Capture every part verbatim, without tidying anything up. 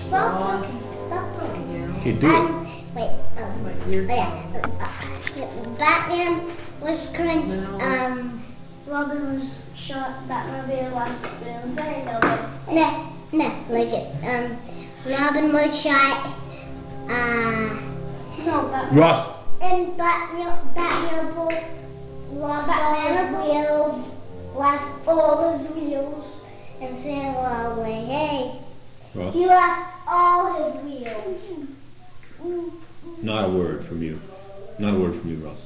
Stop, stop talking. Yeah. Okay, do Um, it. wait, um, Like oh weird. yeah. Uh, uh, Batman was crunched, Smells. um, Robin was shot. Batman be the last Wednesday. No, but no, no, like it. Um, Robin was shot, uh, no, Batman. Ross. and Batman, Batman lost all his wheels, lost all his wheels, and saying, well, like, hey, Ross. he lost all his wheels. Not a word from you. Not a word from you, Ross.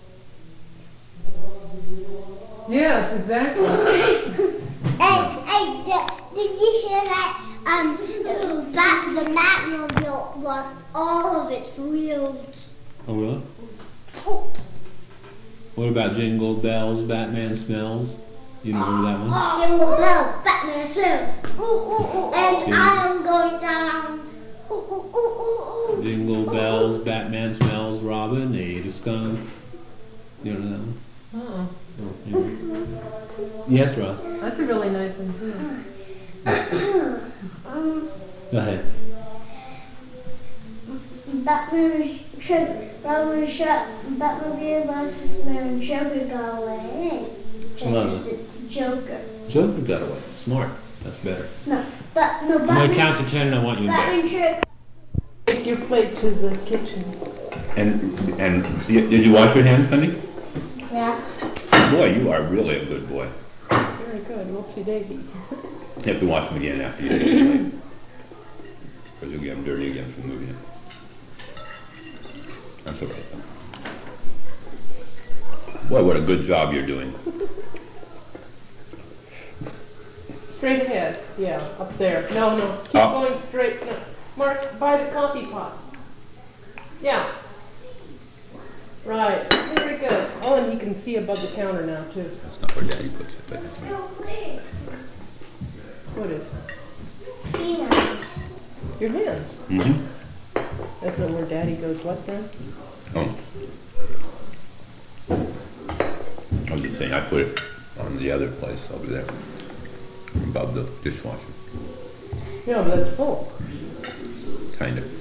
Yes, exactly. Hey, hey, did, did you hear that? Um, the, Bat, the Batmobile lost all of its wheels. Oh, really? What about Jingle Bells, Batman Smells? You know that one? Jingle bells, Batman smells. And Jingle. I am going down. Ooh, ooh, ooh, ooh, ooh. Jingle Bells, Batman Smells, Robin ate a skunk. You know that one? Uh-uh. Oh, yeah. Yes, Ross. That's a really nice one too. Go ahead. Batman was shot. Robin was shot. Batman be the last when Joker got away. Wasn't. Changed it to Joker. Joker got away. Smart. That's better. No, but no. I'm Batman. gonna count to ten and I want you back. Batman should. Take your plate to the kitchen. And and see, did you wash your hands, honey? Yeah. Boy, you are really a good boy. Very good. Whoopsie daisy. You have to wash them again after you get them. Because you'll get them dirty again from moving it. That's all right though. Boy, what a good job you're doing. Straight ahead. Yeah, up there. No, no. Keep Up. going straight. No. Mark, by the coffee pot. Yeah. Right. Very good. Oh, and you can see above the counter now too. That's not where Daddy puts it, but it's me. What is? Peanuts. Your hands. Mm-hmm. That's not where Daddy goes. What then? Oh. I was just saying, I put it on the other place over there, above the dishwasher, Yeah, but that's full. kind of.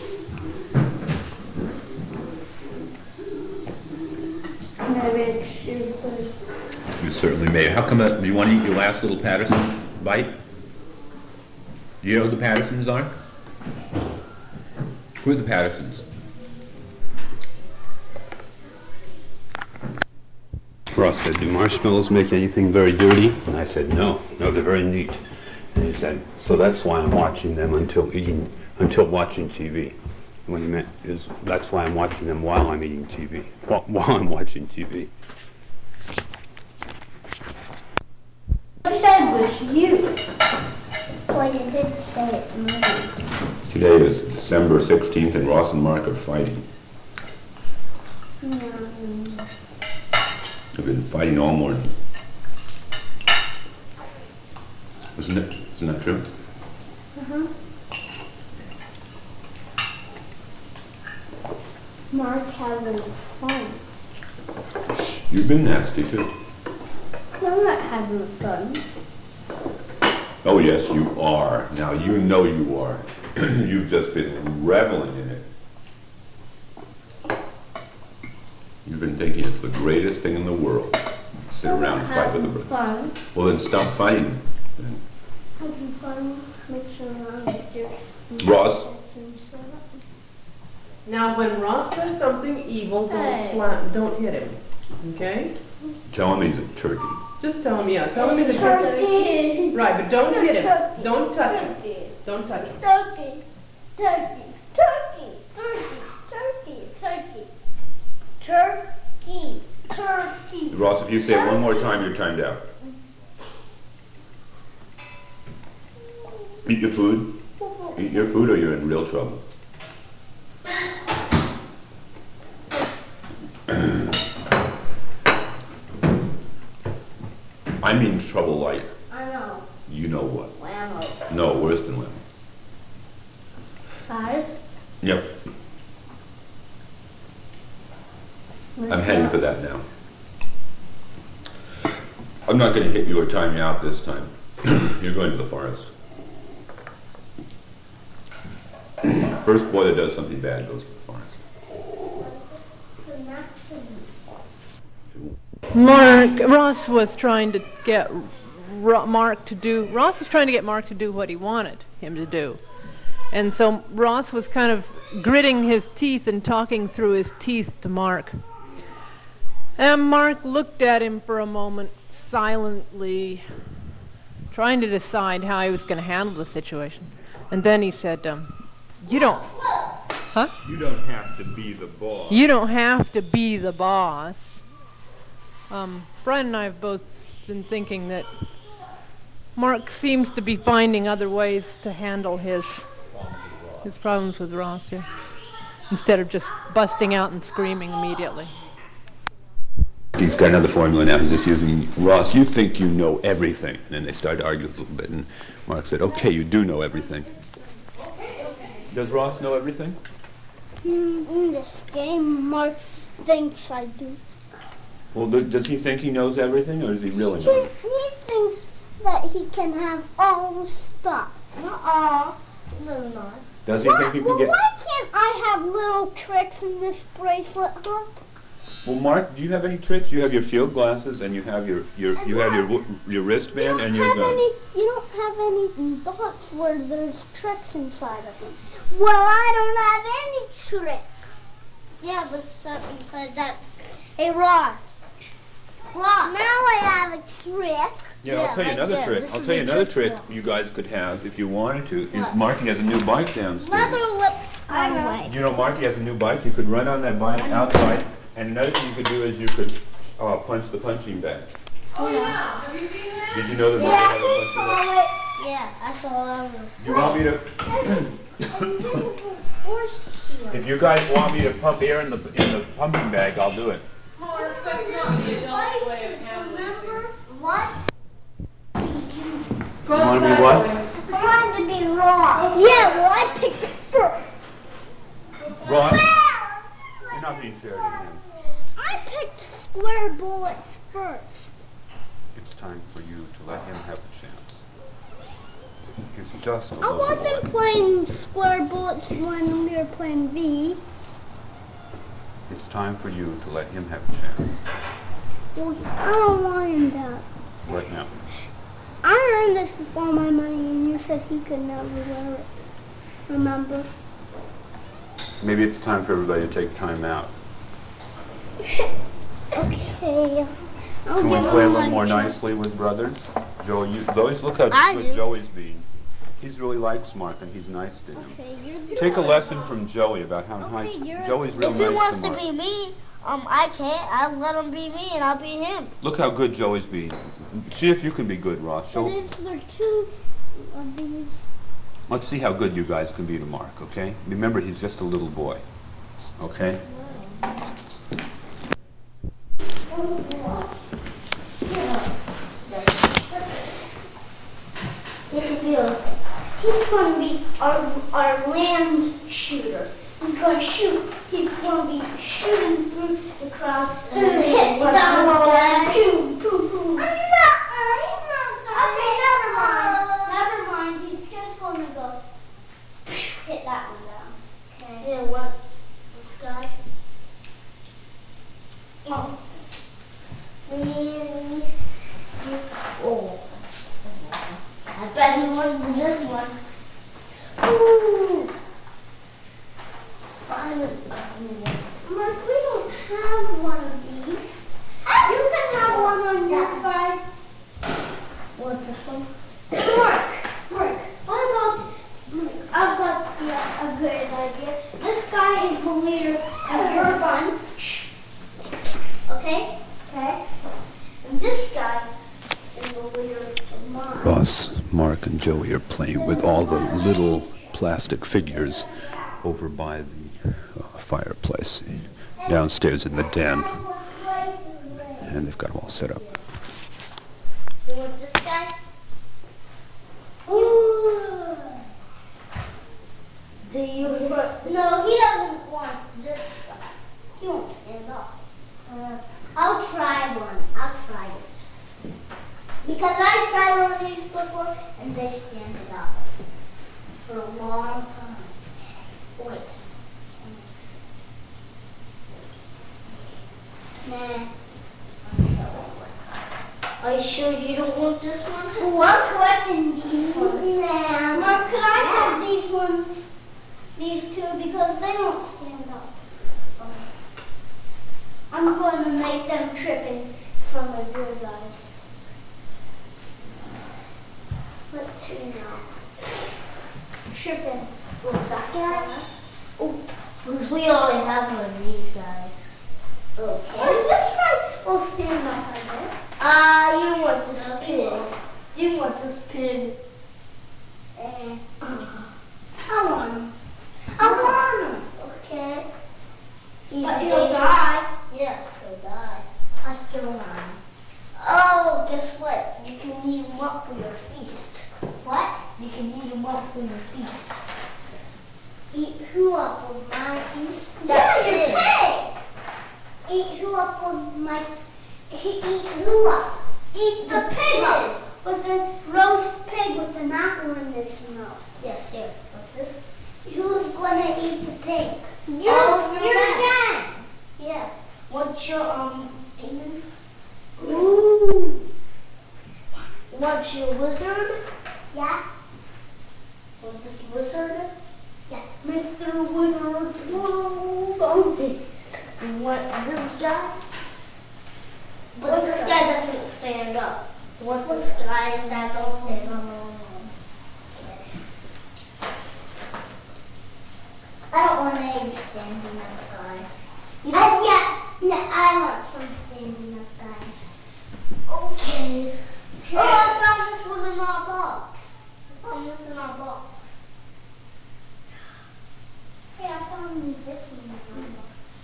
Maybe should first. You certainly may. How come that, do you want to eat your last little Patterson bite? Do you know who the Pattersons are? Who are the Pattersons? Ross said, do marshmallows make anything very dirty? And I said, no, no, they're very neat. And he said, so that's why I'm watching them until eating, until watching T V. What he meant is, that's why I'm watching them while I'm eating T V, while, while I'm watching T V. I said was you. Well, you did say it, maybe. Today is December sixteenth and Ross and Mark are fighting. Mm. They've been fighting all morning. Isn't it? Isn't that true? Uh-huh. Mark having fun. You've been nasty too. I'm not having fun. Oh yes, you are. Now you know you are. You've just been reveling in it. You've been thinking it's the greatest thing in the world. Sit I'm around not and fight with having the brother. fun. Well then stop fighting. Having fun. Make sure I'm with you. Ross, Now, when Ross says something evil, don't Hey. slap, don't hit him. Okay? tell him he's a turkey. Just tell him, yeah. Tell him he's a turkey. Turkey. Right, but don't hit him. Turkey. Don't touch him. Turkey. Don't touch him. Turkey. Turkey. Turkey. Turkey. Turkey. Turkey. Turkey. Ross, if you say it one more time, you're timed out. Eat your food. Eat your food or you're in real trouble. I mean trouble like, I know. you know what. Whammo. No, worse than lemon. Five. Yep, I'm heading for that now. I'm not going to hit you or time you out this time. You're going to the forest. First boy that does something bad goes to the forest. Mark, Ross was trying to get Ro- Mark to do, Ross was trying to get Mark to do what he wanted him to do. And so Ross was kind of gritting his teeth and talking through his teeth to Mark. And Mark looked at him for a moment, silently, trying to decide how he was going to handle the situation. And then he said, um, you don't, huh? You don't have to be the boss. You don't have to be the boss. Um, Brian and I have both been thinking that Mark seems to be finding other ways to handle his his problems with Ross here, instead of just busting out and screaming immediately. He's got another formula now. He's just using, Ross, you think you know everything. And then they started to argue a little bit, and Mark said, okay, you do know everything. Does Ross know everything? In, in this game, Mark thinks I do. Well, do, does he think he knows everything, or does he really He, know? he thinks that he can have all the stuff. Uh-uh. No, not. Does he Why, think he can well, get... why can't I have little tricks in this bracelet, huh? Well, Mark, do you have any tricks? You have your field glasses, and you have your, your you have your wo- your wristband and your have gun. any, you don't have any dots where there's tricks inside of them. Well, I don't have any trick. Yeah, but stuff inside that. Hey, Ross. Ross. Now I have a trick. Yeah, Yeah, I'll tell you right another there. trick. This I'll is tell you a another trick trick now. you guys could have if you wanted to. Is What? Marky has a new bike downstairs. Leather lips I gone know. away. You know, Marky has a new bike. You could run on that bike outside, and another thing you could do is you could uh, punch the punching bag. Oh yeah, have you seen that? Did you know that Marky had a punching bag? Yeah, I saw that one. You want me to? If you guys want me to pump air in the in the pumping bag, I'll do it. Mark, that's not the adult way of handling Remember things. what? Go You wanna be that what? way. I wanted to be Ross. Yeah, well, I picked it first. Ross, Well, you're not being fair to him. I picked square bullets first. It's time for you to let him have a chance. He's just a I little wasn't boy. playing square bullets when we were playing V. It's time for you to let him have a chance. Well, I don't want him that. Right now. I earned this with all my money, and you said he could never wear it. Remember? Maybe it's time for everybody to take time out. Okay. I'll Can we give play a him little more lunch. nicely with brothers? Joey, you, Lois, look how I good do. Joey's being. He's really likes Mark, and he's nice to him. Okay, you're Take a lesson from Joey about how nice. you're- Joey's real If nice he wants to to Mark. be me, um, I can't. I'll let him be me, and I'll be him. Look how good Joey's being. See if you can be good, Ross. But Show, is there two of these? let's see how good you guys can be to Mark, okay? Remember, he's just a little boy, okay? He's going to be our, our land shooter. He's going to shoot. He's going to be shooting through the crowd and then hit down all that. Boom, boom, boom. Okay, never mind. Never mind. He's just going to go hit that one down. Okay. Yeah, what? This guy? Oh. Mm, Oh. I bet he wins this one. Ooh. Finally. Mark, we don't have one of these. You can have one on your side. What's this one? Mark, Mark, what about, I've got yeah, a good idea. This guy is the leader of your bunch. Okay? Okay. And this guy is the leader of mine. Ross, Mark, and Joey are playing with all the little plastic figures over by the uh, fireplace downstairs in the den. And they've got them all set up. You want this guy? Ooh. Do you want? No, he doesn't want this guy. He won't stand up. Uh, I'll try one. I'll try it. Because I tried one of these before and they stand it up for a long time. Nah. Are you sure you don't want this one? Oh, I'm collecting these ones. Nah. Mom, could I have these ones? These two, because they don't stand up. I'm going to make them tripping from my good guys. Let's see now. Tripping. What's that guy? Oh, because we already have one of these guys. Okay. Oh, this guy will stand up, I guess. Ah, you don't want this pig. You want this pig. Eh. I want him. I want him. Okay. He's But a he'll dangerous- die. Yeah, he'll die. I still want him. Oh, guess what? You can eat him up for your feast. What? You can eat him up for your feast. Eat who up with my feast? That Yeah, your pig. pig. Eat who up with my. He eat who up? Eat the pig up with the roast pig with an apple in its mouth. Yeah, here. What's this? Who's gonna eat the pig? You're, All of your you're men. gang. Yeah. What's your um demon? Ooh. What's your wizard? Yeah. What's this wizard? Yeah. Mister Wizard. Whoa, okay. And what this guy? But What's this that? guy doesn't stand up. What this guy is that don't stand up. I don't want any standing up guy. You I, don't- yeah. No, I want some standing up guys. Okay. Oh, I found this one in our box. I found this in our box. Hey, I found me this one.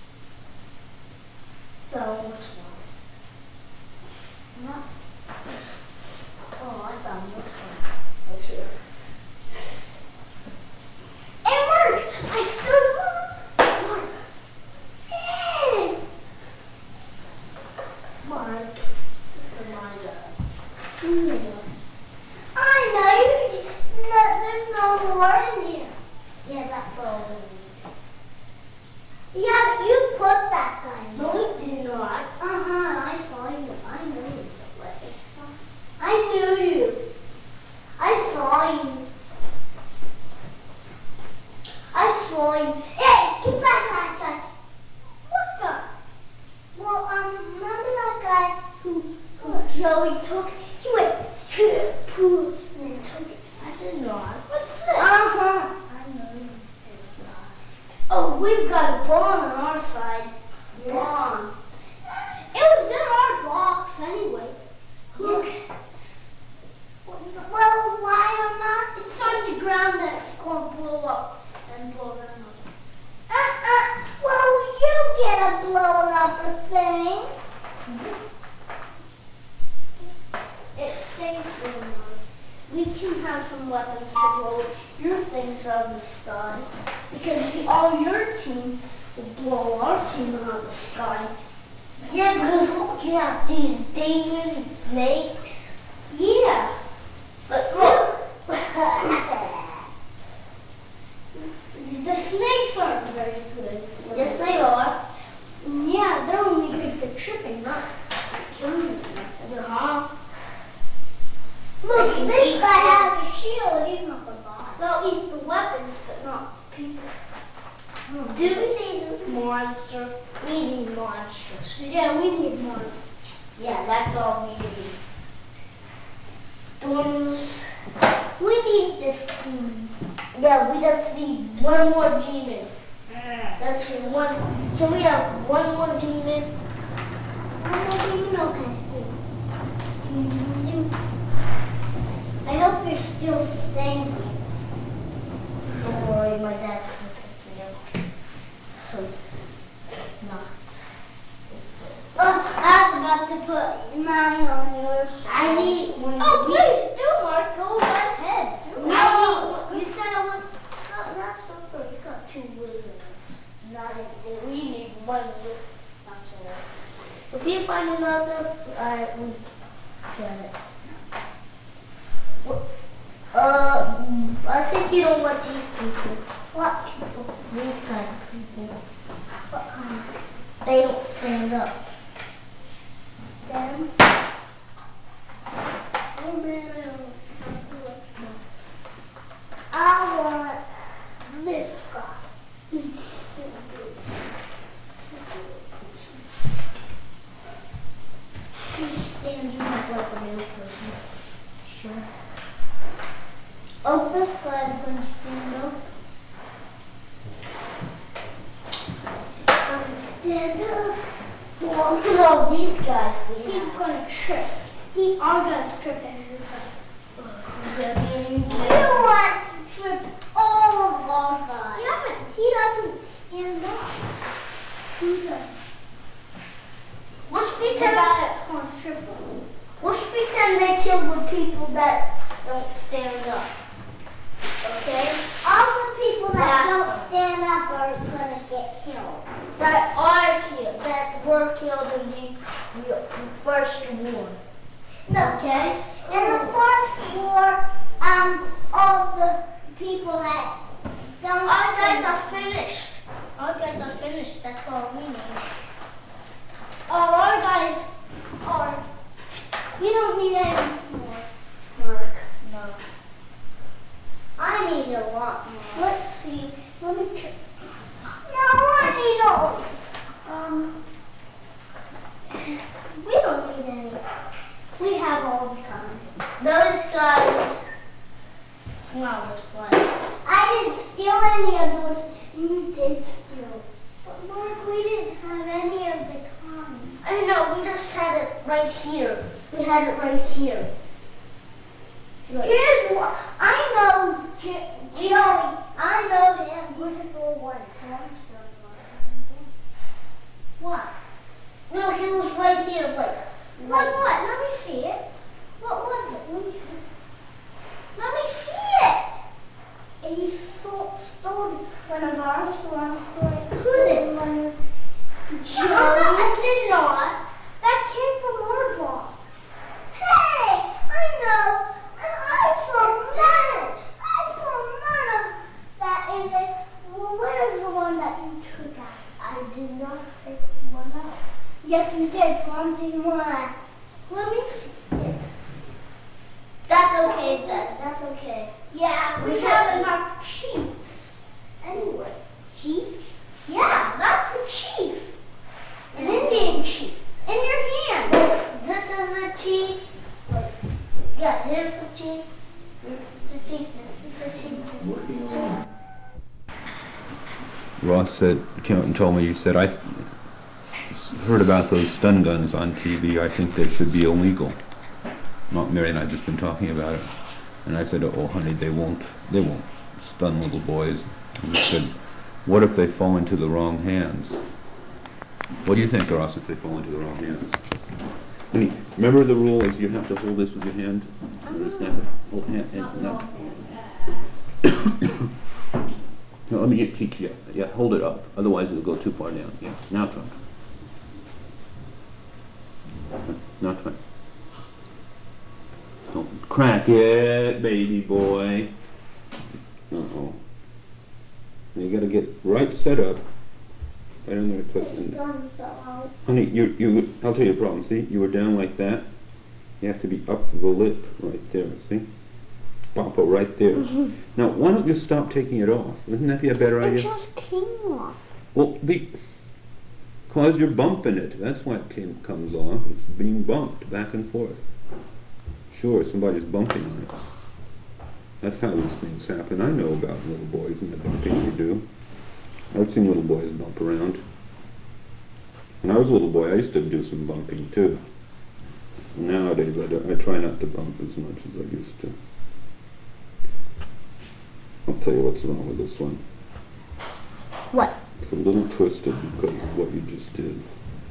So which one? No. Oh, I found this one. Right here. Hey, Mark! I still want Mark. Hey! Mark, this is my job. Hmm. I know. You, no, there's no more in here. Yeah, that's all we need. Yeah, you put that guy in. No, we do not. Uh-huh, I saw you. I knew you. I knew you. I saw you. I saw you. Hey, get back that guy. What guy? Well, um, remember that guy who, who Joey took? He went, poo, poo, and then took it. I did not. What's this? Uh-huh. I know you did not. Oh, we've got a bomb on our side. Bomb. It was in our box anyway. Look. Well, why or not? It's on the ground and it's going to blow up and blow them up. Uh-uh. Well, you get a blown up thing. It stays there now. We can have some weapons to blow your things out of the sky. Because the, all your team will blow our team out of the sky. Yeah, because look, you have these demon snakes. Yeah. But look. The snakes aren't very good. Yes, they are. Yeah, they're only good for tripping, not killing them. Uh-huh. Look, They can this eat guy has a shield. He's not gonna die. They'll eat the weapons, but not people. Do we need this monster? We need monsters. Yeah, we need monsters. Yeah, that's all we need. Thorns. We need this thing. Yeah, we just need one more demon. That's one. Can we have one more demon? I'm not even okay. I hope you're still staying. Don't worry, my dad's looking for you. No. Oh, I was about to put mine on yours. I need one Oh, of these. please do, Mark. Go right ahead. No, you said I was. No, that's not good. You got two wizards. Not even. We need one wizard. That's all. If you find another, I we get it. What? Uh, I think you don't want these people. What people? These kind of people. What kind? They don't stand up. Oh, this guy's gonna stand up. Doesn't stand up. Well, look at all these guys we He's have. gonna trip. He, our guy's tripping. You want to trip all of our guys. Yeah, but he doesn't stand up. He does. Let's The pretend, guy that's gonna trip him. let's pretend they kill the people that don't stand up. Okay? All the people that don't stand up are gonna get killed. That are killed, that were killed in the, the first war. Okay? In the first war, um, all the people that don't Our guys stand are finished. Our guys are finished. That's all we need. All our guys are. We don't need any more work. No. I need a lot more. Let's see. Let me. Tr- No, I need all this. um. We don't need any. We have all the kinds. Those guys, No, it's plenty. I didn't steal any of those. You did steal. But Mark, we didn't have any of the kinds. I know, we just had it right here. We had it right here. Here's what, I know J- Joey, I know him, he stole one, so I'm stealing one. What? No, he was right here, like, What? right. What? Let me see it. What was it? Let me, Let me see it. and he stole, stole One of ours, one for Who did? one of Joey. No, I did not. That came from our box. Hey, I know. I saw that. I saw none of that in there. Well, where's the one that you took out? I did not pick one out. Yes, you did. So I'm taking one out. Let me see it. That's okay, then. That's okay. Yeah, we We have have enough chiefs. Anyway. Chief? Yeah, that's a chief. An Indian chief. In your hand. This is the chief. Wait. Yeah, here's the chief. This is the chief. This is the chief. This is the chief. Ross said, came out and told me, he said, I heard about those stun guns on T V. I think they should be illegal. Not Mary and I have just been talking about it. And I said, oh, honey, they won't, they won't stun little boys. And he said, what if they fall into the wrong hands? What do you think, Ross, if they fall into the wrong hands? Honey, remember the rule is you have to hold this with your hand? Understand it? Hold hand, and, no. No, let me get, teach you. Yeah, hold it up. Otherwise it'll go too far down. Yeah, now try. Now try. Don't crack it, baby boy. Uh-oh. Now you gotta get right set up. Right on there, twist. And, Gun fell out. honey, you, you, I'll tell you a problem. See, you were down like that. You have to be up to the lip right there. See? Papa right there. Now, why don't you stop taking it off? Wouldn't that be a better It idea? just came off. Well, be, cause you're bumping it. That's why it came, comes off. It's being bumped back and forth. Sure, somebody's bumping on it. That's how these things happen. I know about little boys and the bumping they do. I've seen little boys bump around. When I was a little boy, I used to do some bumping too. Nowadays, I, don't, I try not to bump as much as I used to. I'll tell you what's wrong with this one. What? It's a little twisted because of what you just did.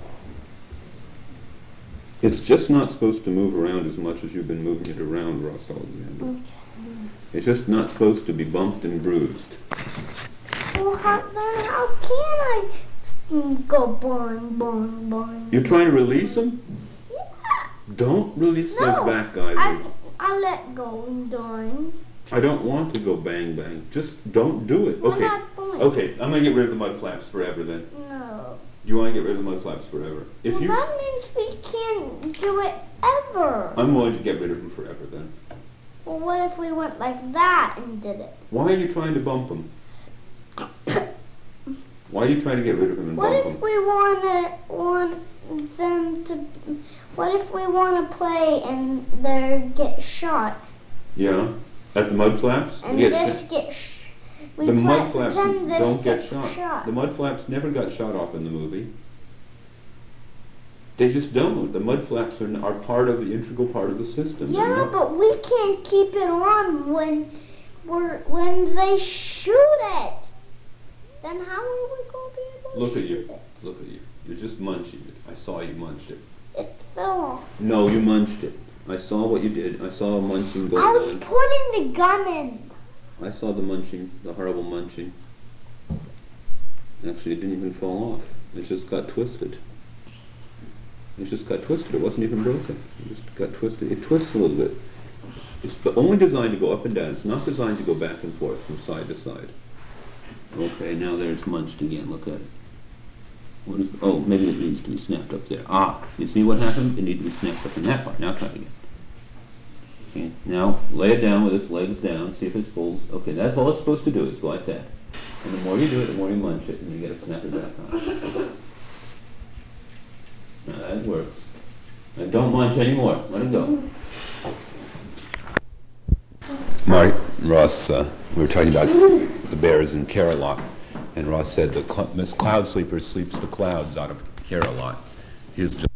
It's just not supposed to move around as much as you've been moving it around, Ross Alexander. It's just not supposed to be bumped and bruised. Well, how, then how can I mm, go boing, boing, boing? You're trying to release them? Yeah. Don't release No, those back guys. I, I let go and doing. I don't want to go bang bang. Just don't do it. Why Okay. not boing? Okay, I'm gonna get rid of the mud flaps forever then. No. You want to get rid of the mud flaps forever? If Well, you, that means we can't do it ever. I'm willing to get rid of them forever then. Well, what if we went like that and did it? Why are you trying to bump them? Why are you trying to get rid of them and What bump if them? we want to want them to? What if we want to play and they get shot? Yeah, At the mud flaps? And Yes, this gets. Sh- we the put- mud flaps pretend this don't get gets shot. shot. The mud flaps never got shot off in the movie. They just don't. The mud flaps are, are part of the integral part of the system. They're Yeah, not- but we can't keep it on when we're when they shoot it. Then how are we going to be able to Look at shoot you. it? Look at you. You're just munching it. I saw you munched it. It fell off. No, you munched it. I saw what you did. I saw munching going I was on. putting the gun in. I saw the munching, the horrible munching. Actually, it didn't even fall off. It just got twisted. It just got twisted. It wasn't even broken. It just got twisted. It twists a little bit. It's only designed to go up and down. It's not designed to go back and forth from side to side. Okay, now there it's munched again. Look at it. What is? Oh, maybe it needs to be snapped up there. Ah, you see what happened? It needs to be snapped up in that part. Now try it again. Okay, now lay it down with its legs down. See if it pulls. Okay, that's all it's supposed to do is go like that. And the more you do it, the more you munch it, and you get to snap it back on. Now that works. Now don't munch anymore. Let it go. Mark, Ross, uh, we were talking about the bears in Care-a-Lot, and Ross said the cl- Miss Cloud Sleeper sleeps the clouds out of Care-a-Lot. Here's just